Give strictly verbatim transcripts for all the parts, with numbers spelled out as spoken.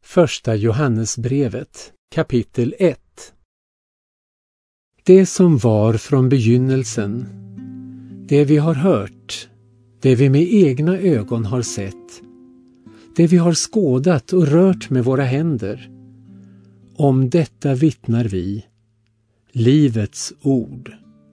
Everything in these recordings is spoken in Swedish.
Första Johannesbrevet, kapitel ett. Det som var från begynnelsen, det vi har hört, det vi med egna ögon har sett, det vi har skådat och rört med våra händer, om detta vittnar vi, livets ord.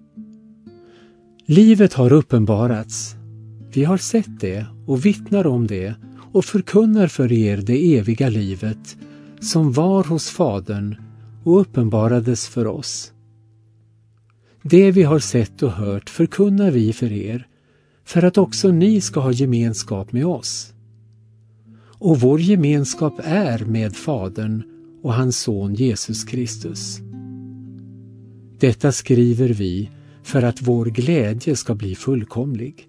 Livet har uppenbarats, vi har sett det och vittnar om det och förkunnar för er det eviga livet som var hos Fadern och uppenbarades för oss. Det vi har sett och hört förkunnar vi för er, för att också ni ska ha gemenskap med oss. Och vår gemenskap är med Fadern och hans son Jesus Kristus. Detta skriver vi för att vår glädje ska bli fullkomlig.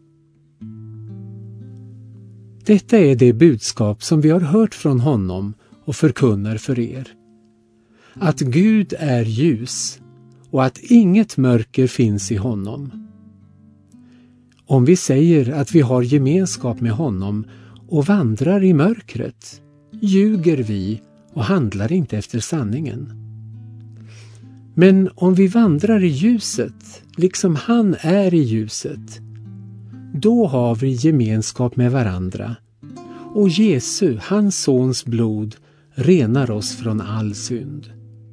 Detta är det budskap som vi har hört från honom och förkunnar för er. Att Gud är ljus och att inget mörker finns i honom. Om vi säger att vi har gemenskap med honom och vandrar i mörkret, ljuger vi och handlar inte efter sanningen. Men om vi vandrar i ljuset, liksom han är i ljuset, då har vi gemenskap med varandra, och Jesu, hans sons blod, renar oss från all synd.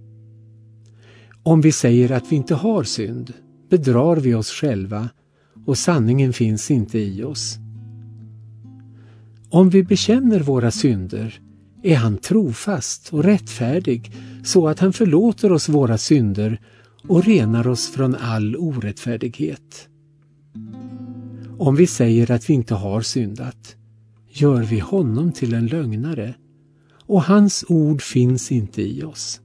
Om vi säger att vi inte har synd, bedrar vi oss själva, och sanningen finns inte i oss. Om vi bekänner våra synder, är han trofast och rättfärdig, så att han förlåter oss våra synder och renar oss från all orättfärdighet. Om vi säger att vi inte har syndat, gör vi honom till en lögnare, och hans ord finns inte i oss.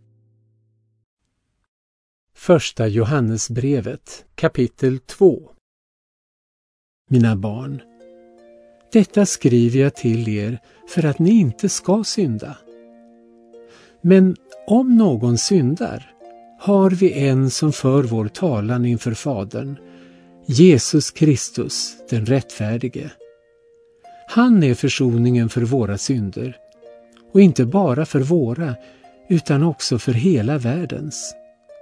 Första Johannesbrevet, kapitel två. Mina barn, detta skriver jag till er för att ni inte ska synda. Men om någon syndar, har vi en som för vår talan inför Fadern, Jesus Kristus, den rättfärdige. Han är försoningen för våra synder, och inte bara för våra, utan också för hela världens.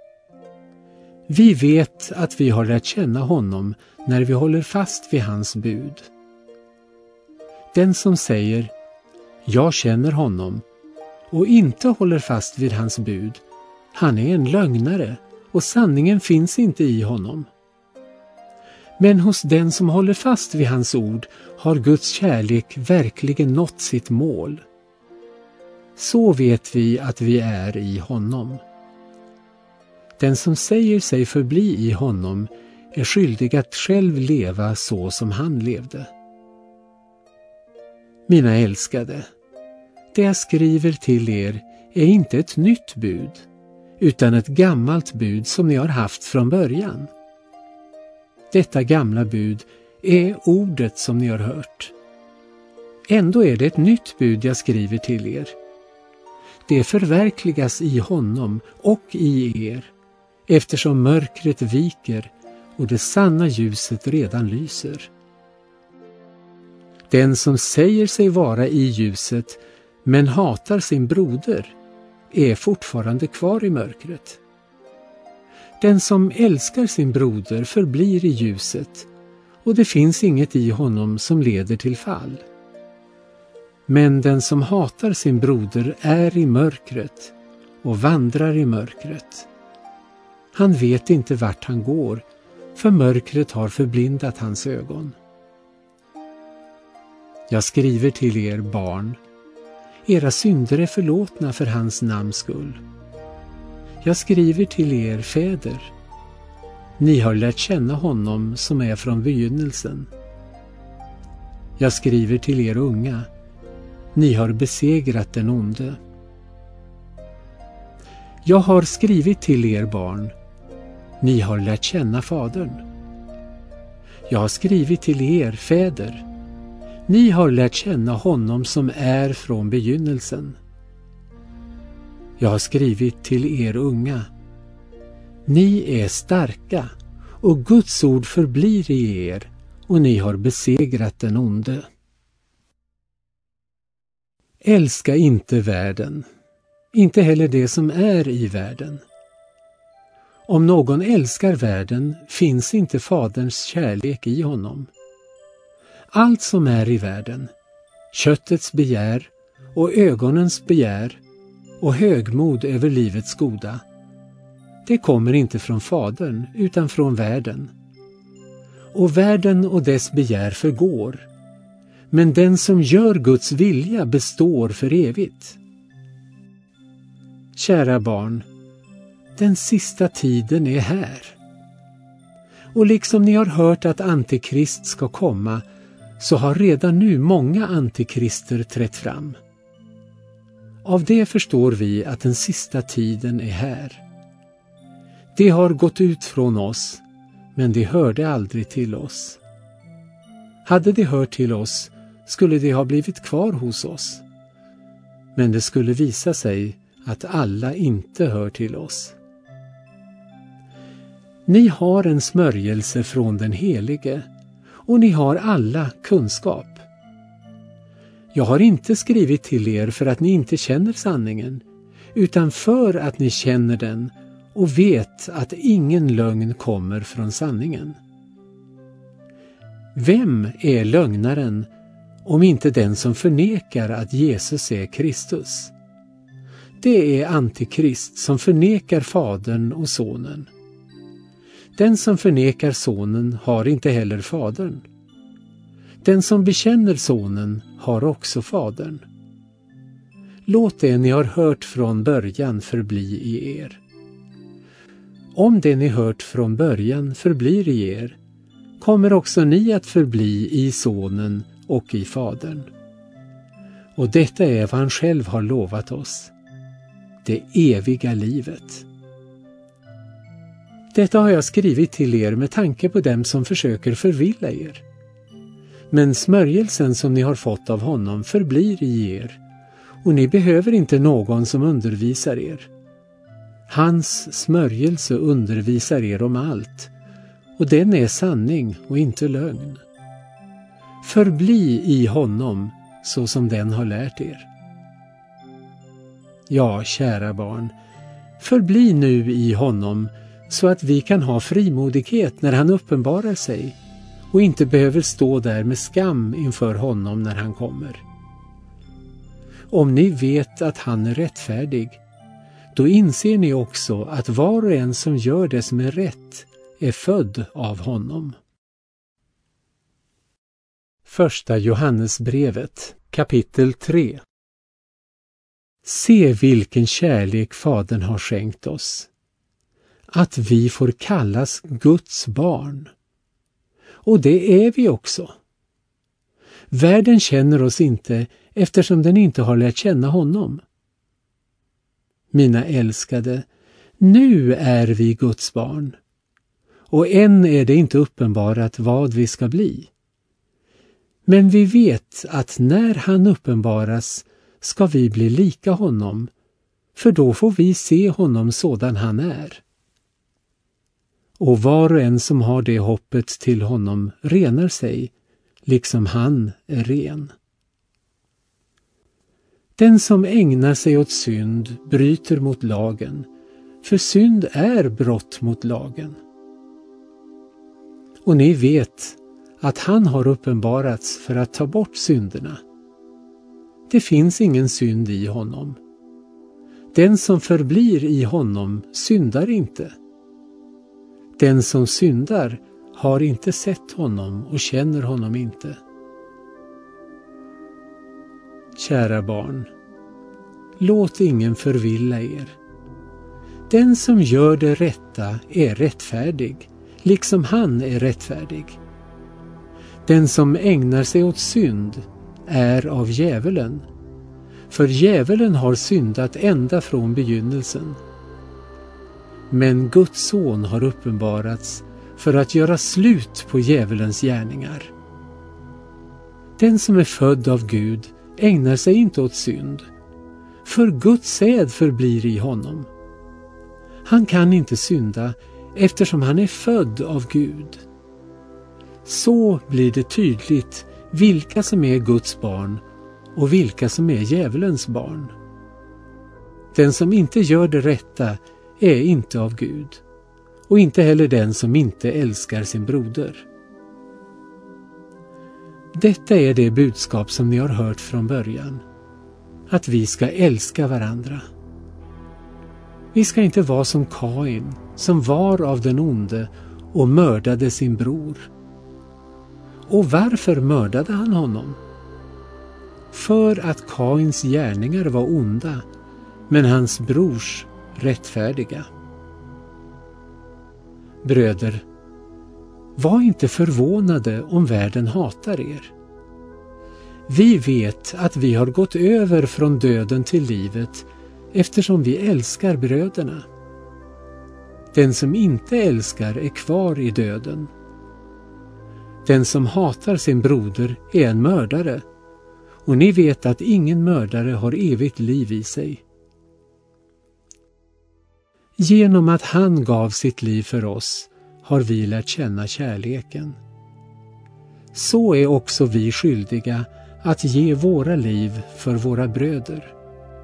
Vi vet att vi har lärt känna honom när vi håller fast vid hans bud. Den som säger, jag känner honom, och inte håller fast vid hans bud, han är en lögnare, och sanningen finns inte i honom. Men hos den som håller fast vid hans ord har Guds kärlek verkligen nått sitt mål. Så vet vi att vi är i honom. Den som säger sig förbli i honom är skyldig att själv leva så som han levde. Mina älskade, det jag skriver till er är inte ett nytt bud, utan ett gammalt bud som ni har haft från början. Detta gamla bud är ordet som ni har hört. Ändå är det ett nytt bud jag skriver till er. Det förverkligas i honom och i er, eftersom mörkret viker och det sanna ljuset redan lyser. Den som säger sig vara i ljuset men hatar sin broder är fortfarande kvar i mörkret. Den som älskar sin broder förblir i ljuset, och det finns inget i honom som leder till fall. Men den som hatar sin broder är i mörkret och vandrar i mörkret. Han vet inte vart han går, för mörkret har förblindat hans ögon. Jag skriver till er barn, era synder är förlåtna för hans namns skull. Jag skriver till er fäder, ni har lärt känna honom som är från begynnelsen. Jag skriver till er unga, ni har besegrat den onde. Jag har skrivit till er barn, ni har lärt känna Fadern. Jag har skrivit till er fäder, ni har lärt känna honom som är från begynnelsen. Jag har skrivit till er unga, ni är starka och Guds ord förblir i er och ni har besegrat den onde. Älska inte världen, inte heller det som är i världen. Om någon älskar världen finns inte Faderns kärlek i honom. Allt som är i världen, köttets begär och ögonens begär och högmod över livets goda, det kommer inte från Fadern utan från världen. Och världen och dess begär förgår, men den som gör Guds vilja består för evigt. Kära barn, den sista tiden är här. Och liksom ni har hört att Antikrist ska komma, så har redan nu många antikrister trätt fram. Av det förstår vi att den sista tiden är här. Det har gått ut från oss, men det hörde aldrig till oss. Hade det hört till oss skulle det ha blivit kvar hos oss. Men det skulle visa sig att alla inte hör till oss. Ni har en smörjelse från den Helige, och ni har alla kunskap. Jag har inte skrivit till er för att ni inte känner sanningen, utan för att ni känner den och vet att ingen lögn kommer från sanningen. Vem är lögnaren om inte den som förnekar att Jesus är Kristus? Det är Antikrist som förnekar Fadern och Sonen. Den som förnekar Sonen har inte heller Fadern. Den som bekänner Sonen har också Fadern. Låt det ni har hört från början förbli i er. Om det ni hört från början förblir i er, kommer också ni att förbli i Sonen och i Fadern. Och detta är vad han själv har lovat oss, det eviga livet. Detta har jag skrivit till er med tanke på dem som försöker förvilla er. Men smörjelsen som ni har fått av honom förblir i er, och ni behöver inte någon som undervisar er. Hans smörjelse undervisar er om allt, och den är sanning och inte lögn. Förbli i honom så som den har lärt er. Ja, kära barn, förbli nu i honom så att vi kan ha frimodighet när han uppenbarar sig och inte behöver stå där med skam inför honom när han kommer. Om ni vet att han är rättfärdig, då inser ni också att var och en som gör det som är rätt är född av honom. Första Johannesbrevet, kapitel tre. Se vilken kärlek Fadern har skänkt oss, att vi får kallas Guds barn. Och det är vi också. Världen känner oss inte eftersom den inte har lärt känna honom. Mina älskade, nu är vi Guds barn, och än är det inte uppenbarat vad vi ska bli. Men vi vet att när han uppenbaras ska vi bli lika honom, för då får vi se honom sådan han är. Och var och en som har det hoppet till honom renar sig, liksom han är ren. Den som ägnar sig åt synd bryter mot lagen, för synd är brott mot lagen. Och ni vet att han har uppenbarats för att ta bort synderna. Det finns ingen synd i honom. Den som förblir i honom syndar inte. Den som syndar har inte sett honom och känner honom inte. Kära barn, låt ingen förvilla er. Den som gör det rätta är rättfärdig, liksom han är rättfärdig. Den som ägnar sig åt synd är av djävulen, för djävulen har syndat ända från begynnelsen. Men Guds son har uppenbarats för att göra slut på djävulens gärningar. Den som är född av Gud ägnar sig inte åt synd, för Guds säd förblir i honom. Han kan inte synda eftersom han är född av Gud. Så blir det tydligt vilka som är Guds barn och vilka som är djävulens barn. Den som inte gör det rätta är inte av Gud, och inte heller den som inte älskar sin broder. Detta är det budskap som ni har hört från början, att vi ska älska varandra. Vi ska inte vara som Kain, som var av den onde och mördade sin bror. Och varför mördade han honom? För att Kains gärningar var onda, men hans brors rättfärdiga. Bröder, var inte förvånade om världen hatar er. Vi vet att vi har gått över från döden till livet eftersom vi älskar bröderna. Den som inte älskar är kvar i döden. Den som hatar sin broder är en mördare, och ni vet att ingen mördare har evigt liv i sig. Genom att han gav sitt liv för oss har vi lärt känna kärleken. Så är också vi skyldiga att ge våra liv för våra bröder.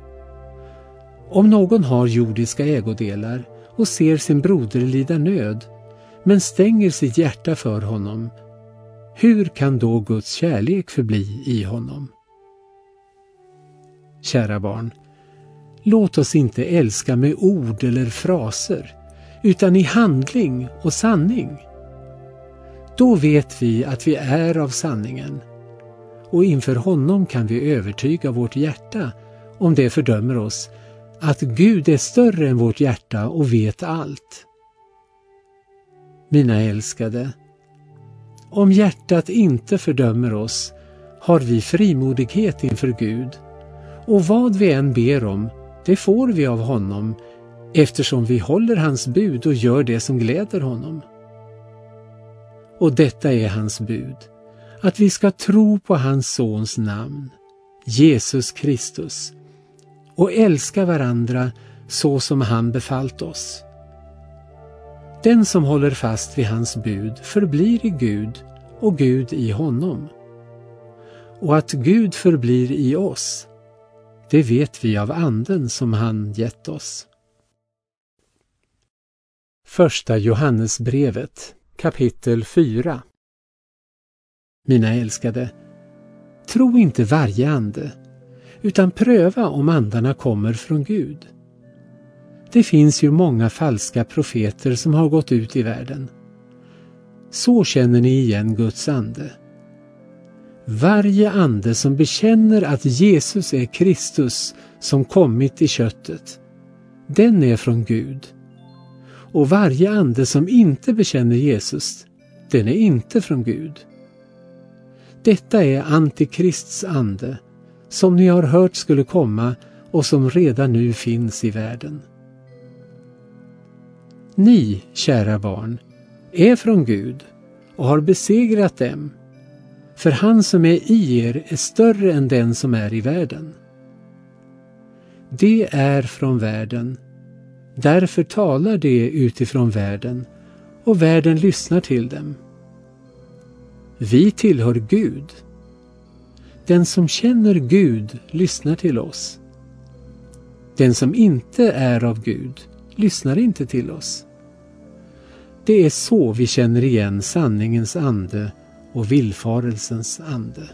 Om någon har jordiska ägodelar och ser sin broder lida nöd, men stänger sitt hjärta för honom, hur kan då Guds kärlek förbli i honom? Kära barn, låt oss inte älska med ord eller fraser, utan i handling och sanning. Då vet vi att vi är av sanningen, och inför honom kan vi övertyga vårt hjärta, om det fördömer oss, att Gud är större än vårt hjärta och vet allt. Mina älskade, om hjärtat inte fördömer oss har vi frimodighet inför Gud, och vad vi än ber om, det får vi av honom, eftersom vi håller hans bud och gör det som gläder honom. Och detta är hans bud, att vi ska tro på hans sons namn, Jesus Kristus, och älska varandra så som han befallt oss. Den som håller fast vid hans bud förblir i Gud och Gud i honom. Och att Gud förblir i oss, det vet vi av anden som han gett oss. Första Johannesbrevet, kapitel fyra. Mina älskade, tro inte varje ande, utan pröva om andarna kommer från Gud. Det finns ju många falska profeter som har gått ut i världen. Så känner ni igen Guds ande. Varje ande som bekänner att Jesus är Kristus som kommit i köttet, den är från Gud. Och varje ande som inte bekänner Jesus, den är inte från Gud. Detta är Antikrists ande, som ni har hört skulle komma och som redan nu finns i världen. Ni, kära barn, är från Gud och har besegrat dem, för han som är i er är större än den som är i världen. Det är från världen, därför talar det utifrån världen, och världen lyssnar till dem. Vi tillhör Gud. Den som känner Gud lyssnar till oss. Den som inte är av Gud lyssnar inte till oss. Det är så vi känner igen sanningens ande och villfarelsens ande.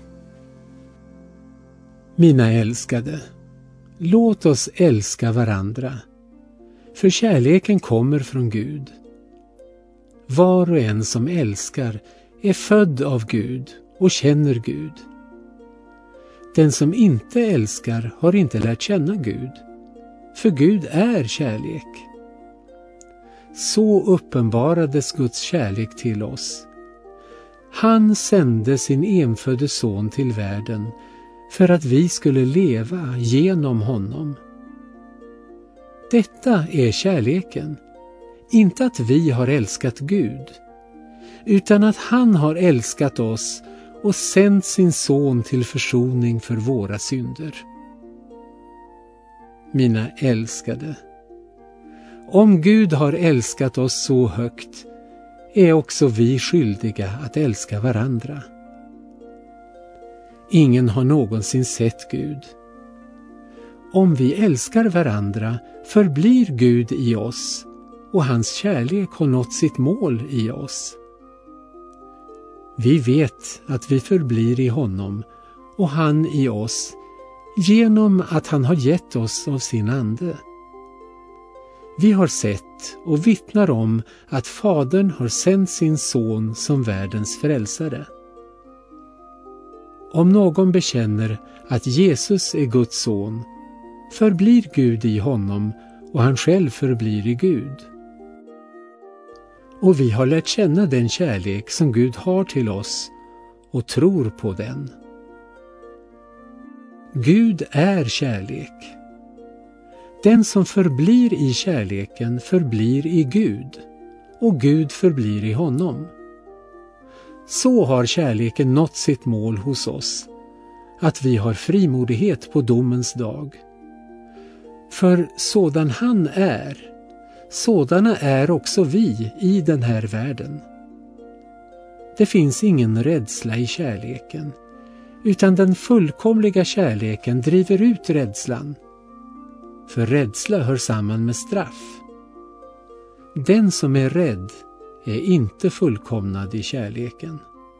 Mina älskade, låt oss älska varandra, för kärleken kommer från Gud. Var och en som älskar är född av Gud och känner Gud. Den som inte älskar har inte lärt känna Gud, för Gud är kärlek. Så uppenbarades Guds kärlek till oss. Han sände sin enfödde son till världen för att vi skulle leva genom honom. Detta är kärleken, inte att vi har älskat Gud, utan att han har älskat oss och sänt sin son till försoning för våra synder. Mina älskade, om Gud har älskat oss så högt är också vi skyldiga att älska varandra. Ingen har någonsin sett Gud. Om vi älskar varandra förblir Gud i oss och hans kärlek har nått sitt mål i oss. Vi vet att vi förblir i honom och han i oss genom att han har gett oss av sin ande. Vi har sett och vittnar om att Fadern har sänt sin son som världens frälsare. Om någon bekänner att Jesus är Guds son, förblir Gud i honom och han själv förblir i Gud. Och vi har lärt känna den kärlek som Gud har till oss och tror på den. Gud är kärlek. Den som förblir i kärleken förblir i Gud och Gud förblir i honom. Så har kärleken nått sitt mål hos oss, att vi har frimodighet på domens dag. För sådan han är, sådana är också vi i den här världen. Det finns ingen rädsla i kärleken, utan den fullkomliga kärleken driver ut rädslan. För rädsla hör samman med straff. Den som är rädd är inte fullkomnad i kärleken.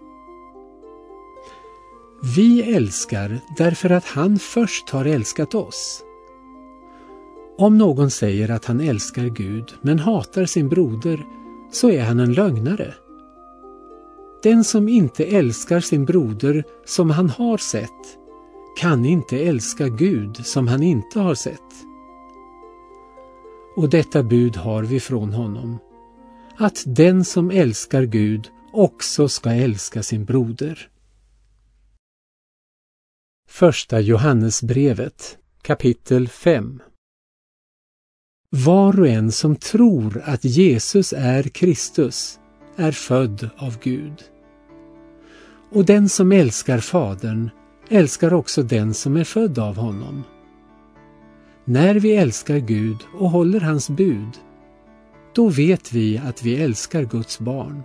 Vi älskar därför att han först har älskat oss. Om någon säger att han älskar Gud men hatar sin broder, så är han en lögnare. Den som inte älskar sin broder som han har sett, kan inte älska Gud som han inte har sett. Och detta bud har vi från honom, att den som älskar Gud också ska älska sin broder. Första Johannesbrevet, kapitel fem. Var och en som tror att Jesus är Kristus är född av Gud. Och den som älskar Fadern älskar också den som är född av honom. När vi älskar Gud och håller hans bud, då vet vi att vi älskar Guds barn.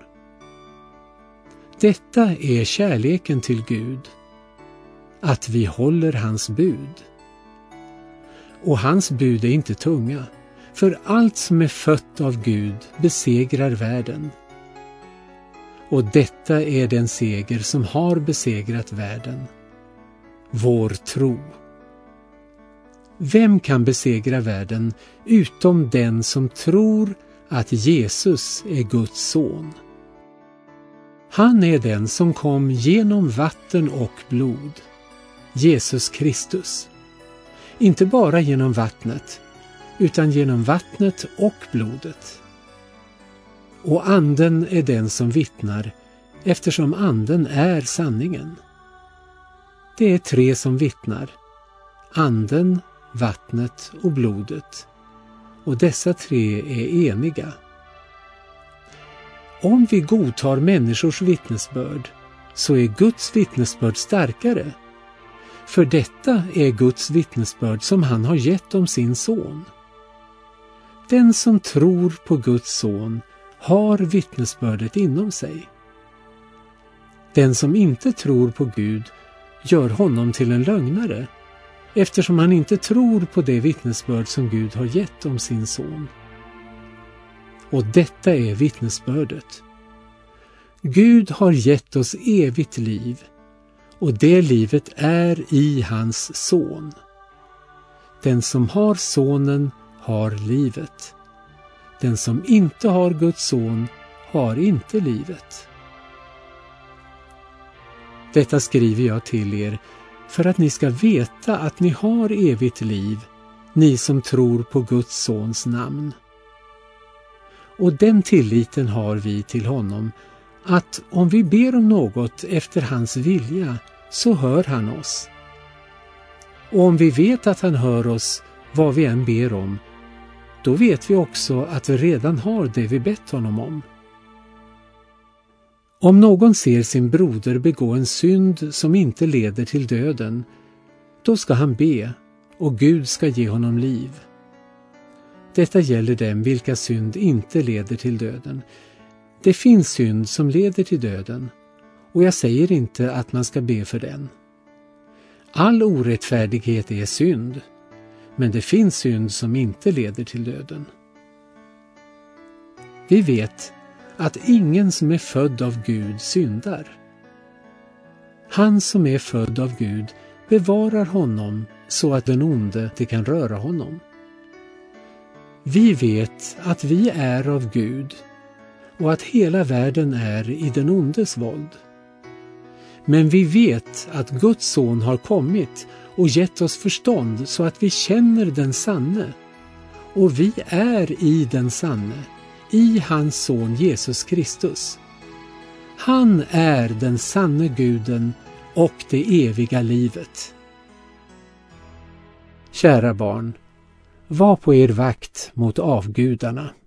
Detta är kärleken till Gud, att vi håller hans bud. Och hans bud är inte tunga, för allt som är fött av Gud besegrar världen. Och detta är den seger som har besegrat världen, vår tro. Vem kan besegra världen utom den som tror att Jesus är Guds son? Han är den som kom genom vatten och blod, Jesus Kristus. Inte bara genom vattnet, utan genom vattnet och blodet. Och anden är den som vittnar, eftersom anden är sanningen. Det är tre som vittnar: anden, vattnet och blodet. Och dessa tre är eniga. Om vi godtar människors vittnesbörd, så är Guds vittnesbörd starkare. För detta är Guds vittnesbörd som han har gett om sin son. Den som tror på Guds son har vittnesbördet inom sig. Den som inte tror på Gud gör honom till en lögnare, eftersom han inte tror på det vittnesbörd som Gud har gett om sin son. Och detta är vittnesbördet. Gud har gett oss evigt liv, och det livet är i hans son. Den som har sonen har livet. Den som inte har Guds son har inte livet. Detta skriver jag till er för att ni ska veta att ni har evigt liv, ni som tror på Guds sons namn. Och den tilliten har vi till honom, att om vi ber om något efter hans vilja, så hör han oss. Och om vi vet att han hör oss vad vi än ber om, då vet vi också att vi redan har det vi bett honom om. Om någon ser sin broder begå en synd som inte leder till döden, då ska han be, och Gud ska ge honom liv. Detta gäller dem vilka synd inte leder till döden. Det finns synd som leder till döden, och jag säger inte att man ska be för den. All orättfärdighet är synd, men det finns synd som inte leder till döden. Vi vet att ingen som är född av Gud syndar. Han som är född av Gud bevarar honom så att den onde inte kan röra honom. Vi vet att vi är av Gud och att hela världen är i den ondes våld. Men vi vet att Guds son har kommit och gett oss förstånd så att vi känner den sanne. Och vi är i den sanne, i hans son Jesus Kristus. Han är den sanne guden och det eviga livet. Kära barn, var på er vakt mot avgudarna.